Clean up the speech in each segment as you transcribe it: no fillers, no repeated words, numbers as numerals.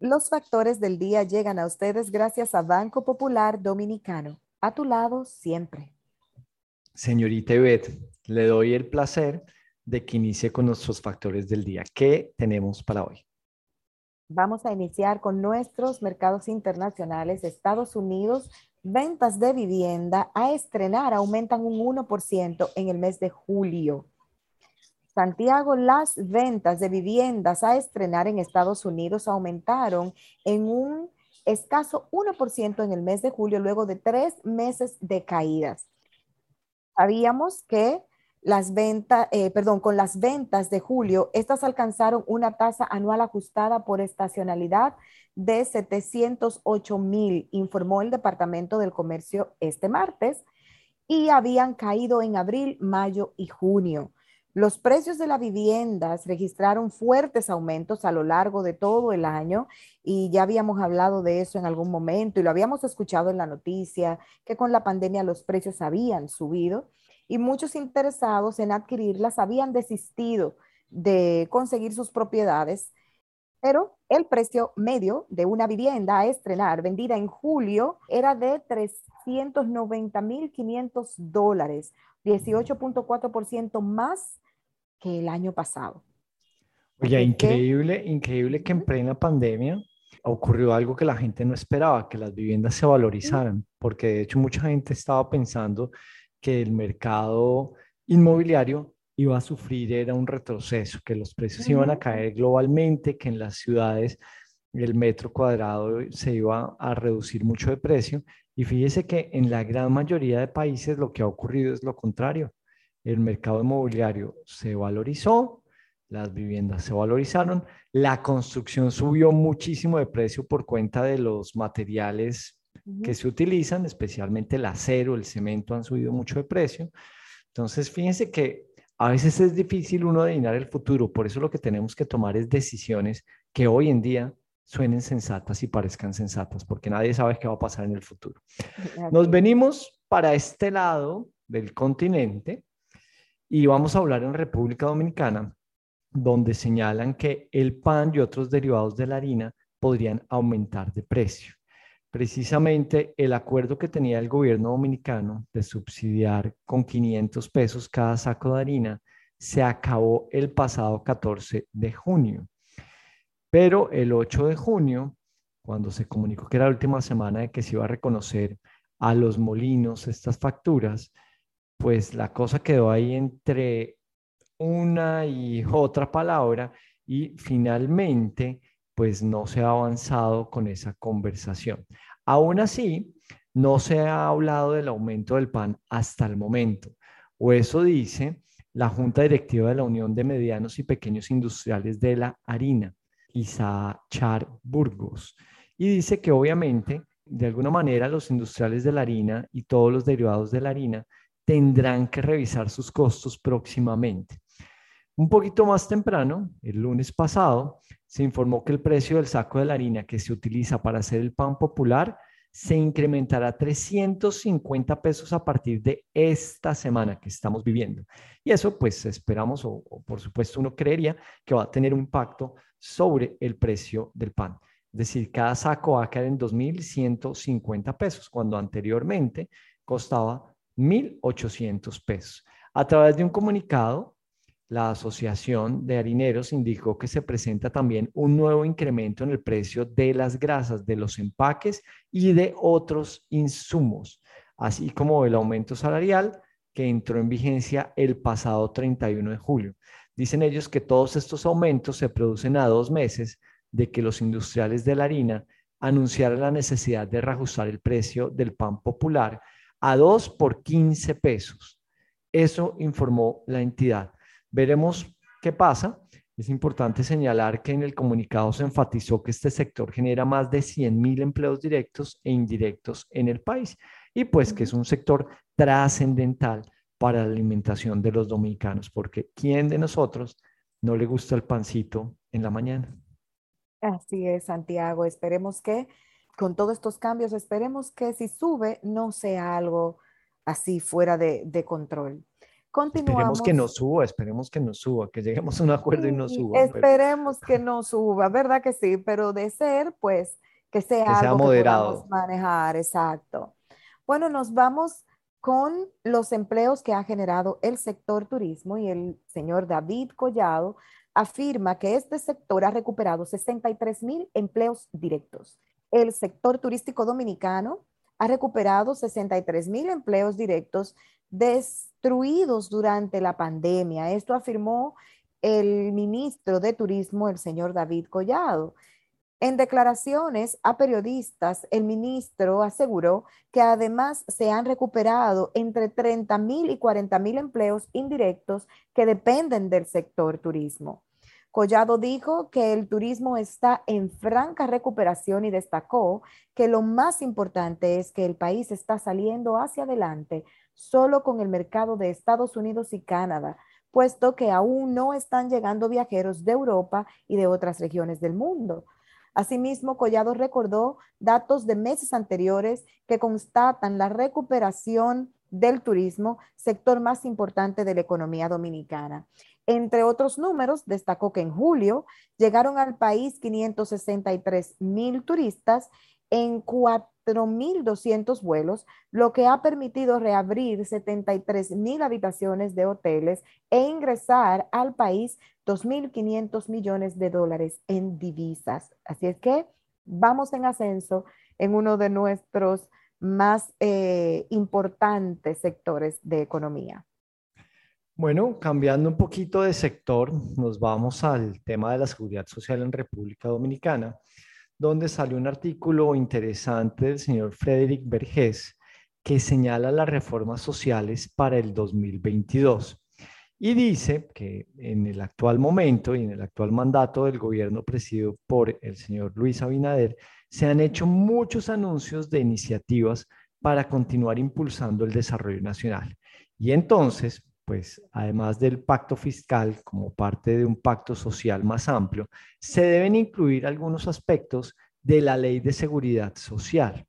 Los factores del día llegan a ustedes gracias a Banco Popular Dominicano. A tu lado siempre. Señorita Ivette, le doy el placer de que inicie con nuestros factores del día. ¿Qué tenemos para hoy? Vamos a iniciar con nuestros mercados internacionales. Estados Unidos, ventas de vivienda a estrenar aumentan un 1% en el mes de julio. Santiago, las ventas de viviendas a estrenar en Estados Unidos aumentaron en un escaso 1% en el mes de julio, luego de 3 meses de caídas. Sabíamos que con las ventas de julio, estas alcanzaron una tasa anual ajustada por estacionalidad de 708,000, informó el Departamento del Comercio este martes, y habían caído en abril, mayo y junio. Los precios de las viviendas registraron fuertes aumentos a lo largo de todo el año y ya habíamos hablado de eso en algún momento y lo habíamos escuchado en la noticia, que con la pandemia los precios habían subido y muchos interesados en adquirirlas habían desistido de conseguir sus propiedades, pero el precio medio de una vivienda a estrenar vendida en julio era de $390,500, 18.4% más que el año pasado. Oye, Así es que, increíble, increíble que en plena pandemia ocurrió algo que la gente no esperaba, que las viviendas se valorizaran, porque de hecho mucha gente estaba pensando que el mercado inmobiliario iba a sufrir, era un retroceso, que los precios iban a caer globalmente, que en las ciudades el metro cuadrado se iba a reducir mucho de precio. Y fíjese que en la gran mayoría de países lo que ha ocurrido es lo contrario. El mercado inmobiliario se valorizó, las viviendas se valorizaron, la construcción subió muchísimo de precio por cuenta de los materiales que se utilizan, especialmente el acero, el cemento han subido mucho de precio. Entonces, fíjense que a veces es difícil uno adivinar el futuro, por eso lo que tenemos que tomar es decisiones que hoy en día suenen sensatas y parezcan sensatas, porque nadie sabe qué va a pasar en el futuro. Nos así es. venimos para este lado del continente y vamos a hablar en República Dominicana, donde señalan que el pan y otros derivados de la harina podrían aumentar de precio. Precisamente el acuerdo que tenía el gobierno dominicano de subsidiar con 500 pesos cada saco de harina se acabó el pasado 14 de junio. Pero el 8 de junio, cuando se comunicó que era la última semana de que se iba a reconocer a los molinos estas facturas, pues la cosa quedó ahí entre una y otra palabra y finalmente pues no se ha avanzado con esa conversación. Aún así, no se ha hablado del aumento del pan hasta el momento, o eso dice la Junta Directiva de la Unión de Medianos y Pequeños Industriales de la Harina, Isachar Burgos, y dice que obviamente, de alguna manera, los industriales de la harina y todos los derivados de la harina tendrán que revisar sus costos próximamente. Un poquito más temprano, el lunes pasado, se informó que el precio del saco de la harina que se utiliza para hacer el pan popular se incrementará a 350 pesos a partir de esta semana que estamos viviendo. Y eso pues esperamos o por supuesto uno creería que va a tener un impacto sobre el precio del pan. Es decir, cada saco va a caer en 2.150 pesos, cuando anteriormente costaba 1.800 pesos. A través de un comunicado, la Asociación de Harineros indicó que se presenta también un nuevo incremento en el precio de las grasas, de los empaques y de otros insumos, así como el aumento salarial que entró en vigencia el pasado 31 de julio. Dicen ellos que todos estos aumentos se producen a 2 meses de que los industriales de la harina anunciaron la necesidad de reajustar el precio del pan popular a 2 por 15 pesos. Eso informó la entidad. Veremos qué pasa. Es importante señalar que en el comunicado se enfatizó que este sector genera más de 100,000 empleos directos e indirectos en el país y pues que es un sector trascendental para la alimentación de los dominicanos, porque ¿quién de nosotros no le gusta el pancito en la mañana? Así es, Santiago. Esperemos que con todos estos cambios, esperemos que si sube no sea algo así fuera de control. Continuamos. esperemos que no suba, que lleguemos a un acuerdo y no Sí, suba, pero esperemos que no suba, ¿verdad que sí? Pero de ser, pues, que que sea sea algo que podamos moderado. manejar, exacto. Bueno, nos vamos con los empleos que ha generado el sector turismo y el señor David Collado afirma que este sector ha recuperado 63,000 empleos directos. El sector turístico dominicano ha recuperado 63,000 empleos directos destruidos durante la pandemia. Esto afirmó el ministro de Turismo, el señor David Collado. En declaraciones a periodistas, el ministro aseguró que además se han recuperado entre 30,000 y 40,000 empleos indirectos que dependen del sector turismo. Collado dijo que el turismo está en franca recuperación y destacó que lo más importante es que el país está saliendo hacia adelante solo con el mercado de Estados Unidos y Canadá, puesto que aún no están llegando viajeros de Europa y de otras regiones del mundo. Asimismo, Collado recordó datos de meses anteriores que constatan la recuperación del turismo, sector más importante de la economía dominicana. Entre otros números, destacó que en julio llegaron al país 563,000 turistas en 4,200 vuelos, lo que ha permitido reabrir 73,000 habitaciones de hoteles e ingresar al país 2.500 millones de dólares en divisas. Así es que vamos en ascenso en uno de nuestros más importantes sectores de economía. Bueno, cambiando un poquito de sector, nos vamos al tema de la seguridad social en República Dominicana, donde salió un artículo interesante del señor Frederick Vergés que señala las reformas sociales para el 2022 y dice que en el actual momento y en el actual mandato del gobierno presidido por el señor Luis Abinader, se han hecho muchos anuncios de iniciativas para continuar impulsando el desarrollo nacional. Y entonces, pues además del pacto fiscal como parte de un pacto social más amplio, se deben incluir algunos aspectos de la Ley de Seguridad Social.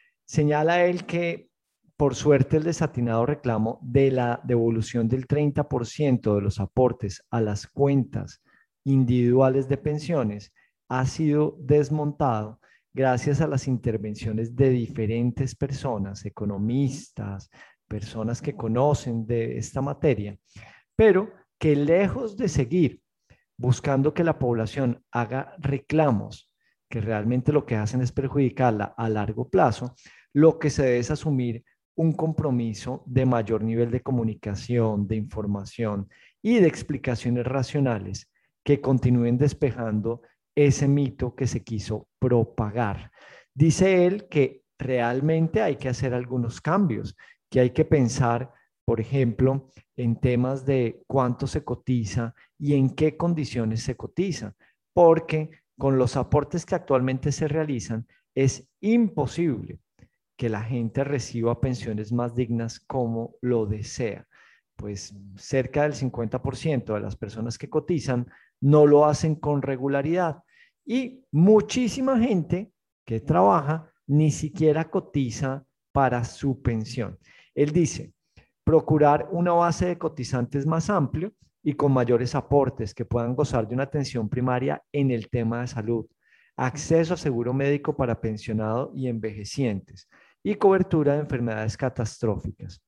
Señala él que, por suerte, el desatinado reclamo de la devolución del 30% de los aportes a las cuentas individuales de pensiones ha sido desmontado gracias a las intervenciones de diferentes personas, economistas, personas que conocen de esta materia, pero que lejos de seguir buscando que la población haga reclamos que realmente lo que hacen es perjudicarla a largo plazo, lo que se debe es asumir un compromiso de mayor nivel de comunicación, de información y de explicaciones racionales que continúen despejando ese mito que se quiso propagar. Dice él que realmente hay que hacer algunos cambios, que hay que pensar, por ejemplo, en temas de cuánto se cotiza y en qué condiciones se cotiza, porque con los aportes que actualmente se realizan es imposible que la gente reciba pensiones más dignas como lo desea. Pues cerca del 50% de las personas que cotizan no lo hacen con regularidad y muchísima gente que trabaja ni siquiera cotiza para su pensión. Él dice, procurar una base de cotizantes más amplio y con mayores aportes que puedan gozar de una atención primaria en el tema de salud, acceso a seguro médico para pensionado y envejecientes y cobertura de enfermedades catastróficas.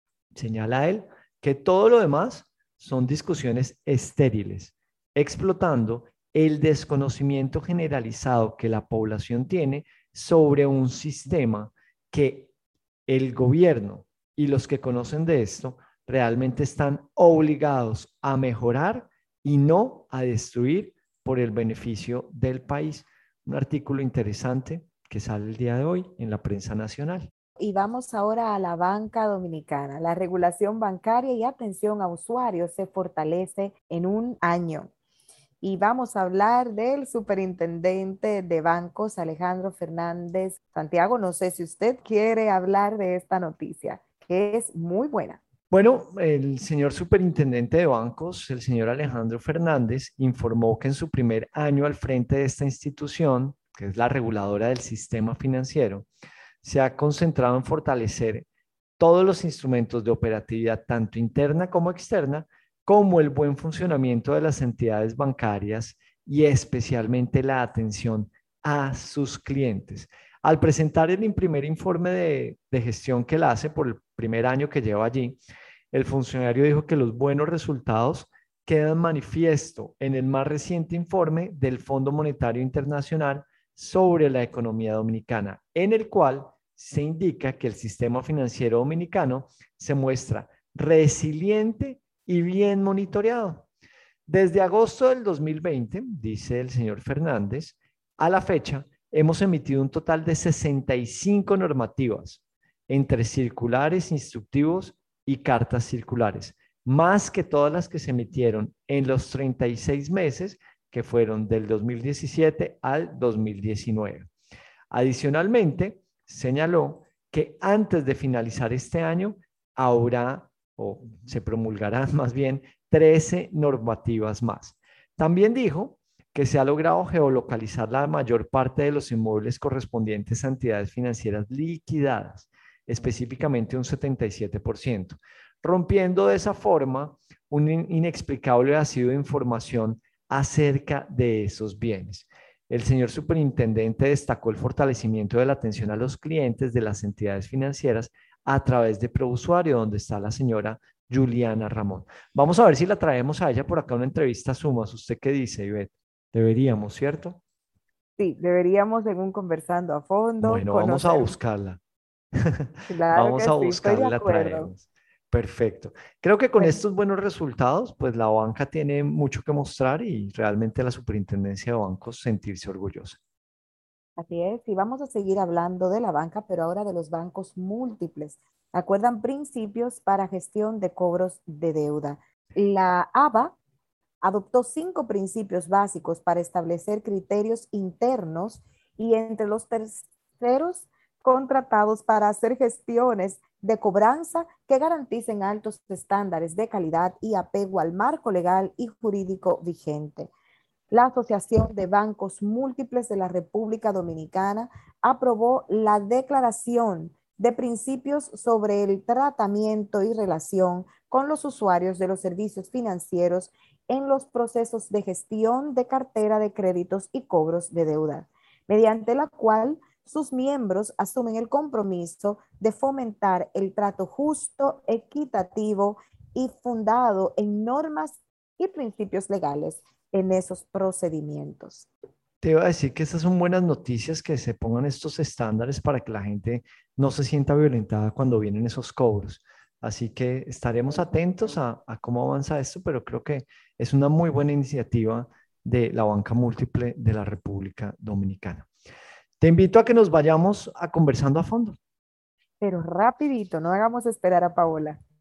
Señala él que todo lo demás son discusiones estériles, explotando el desconocimiento generalizado que la población tiene sobre un sistema que el gobierno y los que conocen de esto realmente están obligados a mejorar y no a destruir por el beneficio del país. Un artículo interesante que sale el día de hoy en la prensa nacional. Y vamos ahora a la banca dominicana. La regulación bancaria y atención a usuarios se fortalece en un año. Y vamos a hablar del superintendente de bancos, Alejandro Fernández Santiago. No sé si usted quiere hablar de esta noticia, que es muy buena. Bueno, el señor superintendente de bancos, el señor Alejandro Fernández, informó que en su primer año al frente de esta institución, que es la reguladora del sistema financiero, se ha concentrado en fortalecer todos los instrumentos de operatividad, tanto interna como externa, como el buen funcionamiento de las entidades bancarias y especialmente la atención a sus clientes. Al presentar el primer informe de gestión que él hace por el primer año que lleva allí, el funcionario dijo que los buenos resultados quedan manifiesto en el más reciente informe del Fondo Monetario Internacional sobre la economía dominicana, en el cual se indica que el sistema financiero dominicano se muestra resiliente y bien monitoreado. Desde agosto del 2020, dice el señor Fernández, a la fecha hemos emitido un total de 65 normativas entre circulares, instructivos y cartas circulares, más que todas las que se emitieron en los 36 meses que fueron del 2017 al 2019. Adicionalmente, señaló que antes de finalizar este año habrá o se promulgarán más bien 13 normativas más. También dijo que se ha logrado geolocalizar la mayor parte de los inmuebles correspondientes a entidades financieras liquidadas, específicamente un 77%, rompiendo de esa forma un inexplicable vacío de información acerca de esos bienes. El señor superintendente destacó el fortalecimiento de la atención a los clientes de las entidades financieras a través de ProUsuario, donde está la señora Juliana Ramón. Vamos a ver si la traemos a ella por acá una entrevista Sumas. ¿Usted qué dice, Ivette? Deberíamos, ¿cierto? Sí, deberíamos en un conversando a fondo Bueno, vamos a conocer. buscarla. Claro Vamos que a sí, estoy buscarla de y la acuerdo. traemos. Perfecto. Creo que con Bueno, estos buenos resultados, pues la banca tiene mucho que mostrar y realmente la superintendencia de bancos sentirse orgullosa. así es, y vamos a seguir hablando de la banca, pero ahora de los bancos múltiples. Acuerdan principios para gestión de cobros de deuda. La ABA adoptó 5 principios básicos para establecer criterios internos y entre los terceros contratados para hacer gestiones de cobranza que garanticen altos estándares de calidad y apego al marco legal y jurídico vigente. La Asociación de Bancos Múltiples de la República Dominicana aprobó la Declaración de Principios sobre el Tratamiento y Relación con los usuarios de los servicios financieros en los procesos de gestión de cartera de créditos y cobros de deuda, mediante la cual sus miembros asumen el compromiso de fomentar el trato justo, equitativo y fundado en normas y principios legales en esos procedimientos. Te iba a decir que estas son buenas noticias que se pongan estos estándares para que la gente no se sienta violentada cuando vienen esos cobros. Así que estaremos atentos a cómo avanza esto, pero creo que es una muy buena iniciativa de la banca múltiple de la República Dominicana. Te invito a que nos vayamos a conversando a fondo. Pero rapidito, no hagamos esperar a Paola.